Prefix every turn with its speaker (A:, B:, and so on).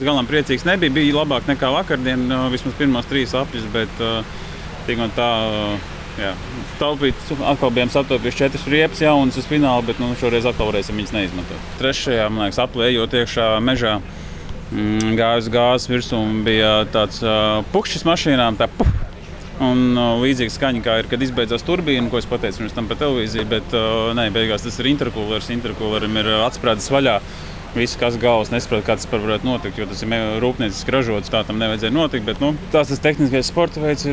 A: Galam priecīgs nebija, bija labāk nekā vakardien, vismaz pirmās 3 apļus, bet tik un tā, taupīt, atkal bijām sataupījuši 4 riepas jaunas uz finālu, bet šoreiz atkal varēsim viņas neizmantot. Trešajā, man liekas, aplī ejot iekšā mežā, gāja uz gāzes virsū un bija tāds pukšķis mašīnām, tā puh! Un līdzīga skaņa, kā ir, kad izbeidzās turbīna, ko es pateicu pirms tam pa televīziju, bet beigās tas ir interkulers, interkulerim ir atsprādzis vaļā. Visi, kas galvas nesaprot, kā tas varētu notikt, jo tas ir rūpnieciski ražots, tā tam nevajadzēja notikt, bet tas tehniskais sporta veids ir